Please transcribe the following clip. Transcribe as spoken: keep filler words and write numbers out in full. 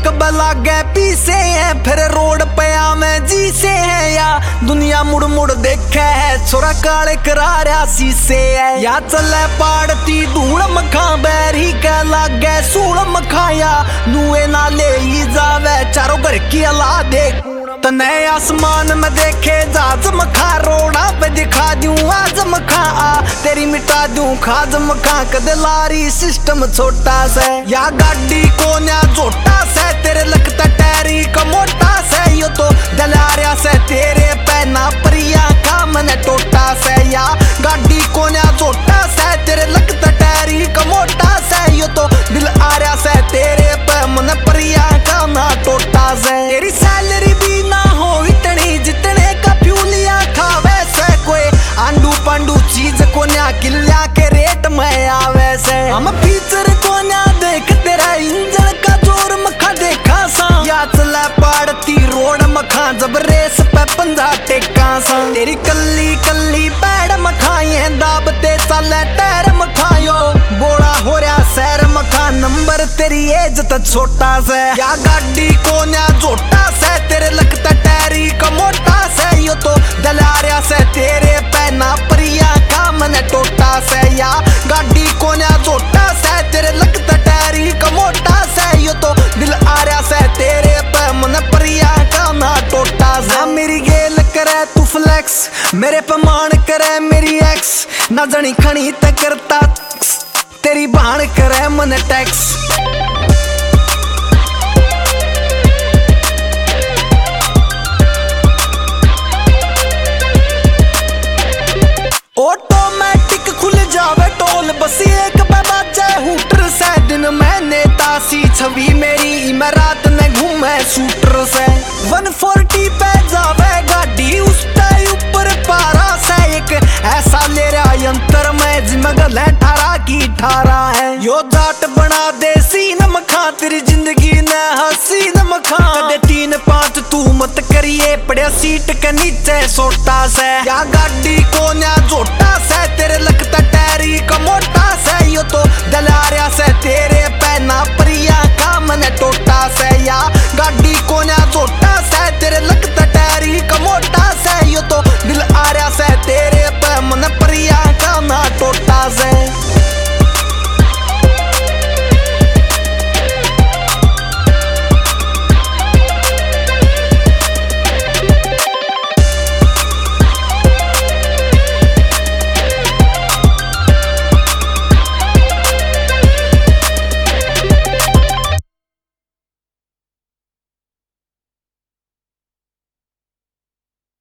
बला गए पीसे है, फिर रोड पे आवे जी से है या दुनिया मुड़ मुड़ देखे है, छोरा काले करारा शीशे है या चले पाड़ती धूल मखा बैरी के लागे सूल मखाया नुए ना ले ही जावे चारों घर की अला देख तने आसमान में देखे जाज मखा रोड़ा पे दिखा दूं आज मखा आ तेरी मिटा दूं खाज मखा कद लारी सिस्टम छोटा से या गाड़ी को ना छोटा से तेरे लगता टैरी का मोटा से यो तो दलारिया से तेरे पैना परिया का मन टोटा से या गाड़ी को ना छोटा से तेरे लगता टैरी का मोटा से यो तो दिल आरिया से तेरे पे मन परिया का ना टोटा से तेरी सैलरी भी ना हो इतनी जितने का फ्यूलिया खावे से कोई आंडू पांडू चीज को ना किल्या के रेट में आवे से हम फीचर को ना देख तेरा इंजन का जोर मखा देखा सा या चला पाड़ती रोड मखा जब रेस पे पंजा टेका सा तेरी कल्ली कल्ली पैड़ मखाए दाबते चले टैर मखायो बोड़ा हो रहा सैर मखा नंबर तेरी एज तो छोटा से या गाड़ी को ना छोटा से तेरे लगता टैरी का मोटा से यो तो दलारिया से तेरे पैना परिया का मन टोटा से या गाड़ी को ना छोटा से तेरे लगता टैरी का मोटा से यो तो दिल आरिया से तेरे पे मन परिया का ना टोटा से मेरी गेल करे तू फ्लेक्स मेरे पे मान करे मेरी एक्स ना जनी खनी ते करता तेरी बाण करे मन टैक्स ऑटोमेटिक खुल जावे टोल बस एक बाजे हूटर से दिन में नेता सी छवि मेरी मैं रात में घूमे शूटर से वन फोर्टी पे जावे गाड़ी उस पे ऊपर पारा से एक ऐसा ले रहा यंत्र में जिमगल है ठारा की ठारा है यो जाट बना दे सीन मखा तेरी जिंदगी ने हसीन मखा कदे तीन पांच तू मत करिए पड़े सीट के नीचे सोटा से या गाड़ी को ना जोटा से तेरे लगता टैरी का मोटा से यो तो दलारिया से तेरे पैना परिया का मन टोटा से या